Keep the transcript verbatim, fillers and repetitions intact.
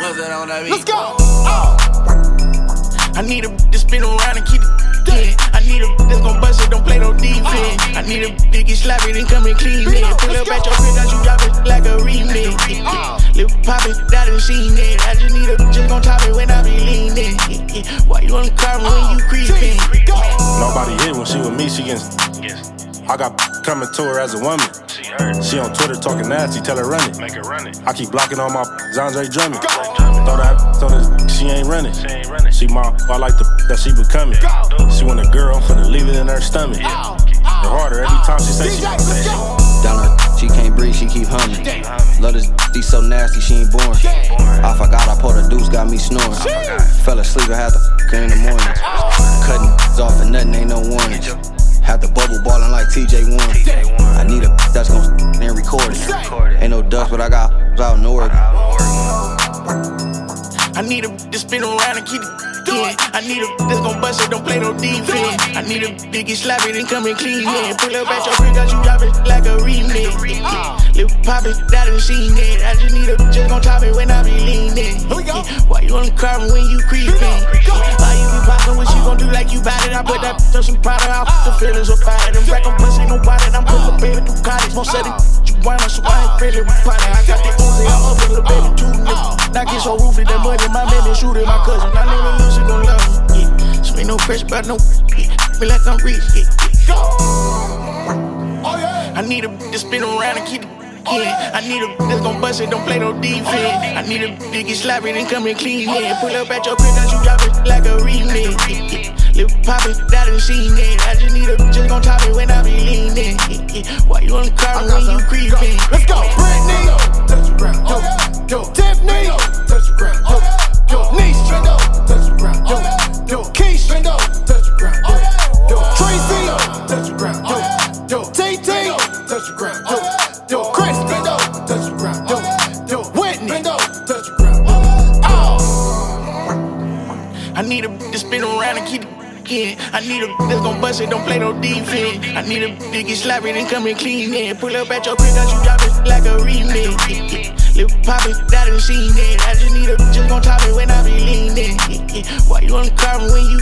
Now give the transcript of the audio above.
Let's go. Oh. I need a to spin around and keep it. Yeah. I need a that's gon' bust it, don't play no defense. I need a big get sloppy, then come and clean it. Pull up at your crib, got you dropping like a remix. Lil' poppin', that done seen it. I just need a just gon' top it when I be leaning. Why you on the car when you creepin'? Nobody hit when she with me, she getting. I got coming to her as a woman. She on Twitter talking nasty, tell her run it. Make her run it. I keep blocking all my Andre Drummond. Throw that on this, she ain't running. She ain't running. She my, I like the that she becoming. She want a girl, I'm finna leave it in her stomach. The harder every time she say she. Down her, she can't breathe, she keep humming. Love this, she so nasty, she ain't born. I forgot I pulled a deuce, got me snoring. Fell asleep, I had to f*** her in the morning. Cutting off and nothing, ain't no warning. Had the bubble ballin' like T J Warren. I need a that's gon' and record it. Ain't no dust, but I got out in Oregon. I need a to spin around and keep it. Yeah. I need a that's gon' bust it, don't play no defense. I need a big get sloppy, then come and clean it. Pull up at your crib, got you dropping like a remix. Lil' poppin', that done seen it. I just need a just gon' top it when I be leaning. Why you on the car when you creepin'? Why you be poppin' what she gon' do like you bout it? I put that on some powder, I'll put the feelings up out it. I'm back on pussy, no body, I'm puttin' baby through college. Won't set it, you want us, so I ain't really repotted. I got the Uzi, I'm up with a baby too. Knock it so roofy, that money, my man been shooting my cousin. I know the little shit gon' love me, yeah. So ain't no pressure, but no, yeah. Feel like I'm rich, yeah, yeah. I need a to spin around and keep it. Yeah. I need a that's gon' bust it, don't play no defense. I need a big get sloppy, then come and clean it. Pull up at your crib, got you dropping like a remix. Lil' poppin', that done seen it. I just need a just gon' top it when I be leaning. Why you on the car when you creepin'? Let's go, Brittany, touch the ground, yo, yo, Tiffany, touch the ground, yo, yo, Nisha, touch the ground, yo, yo, Keisha, touch the ground, yo, yo, Tracy, touch the ground, yo, yo, T T, touch the ground, yo, yo, Chris, touch the ground, yo, yo, Whitney, touch the ground, oh. I need a to spin around and keep it. Yeah. I need a that's gon' bust it, don't play no defense. I need a big get sloppy, then come and clean it. Pull up at your crib, got you dropping like a remix. Lil' poppin', that done seen it. I just need a just gon' top it when I be leaning. Why you on the car when you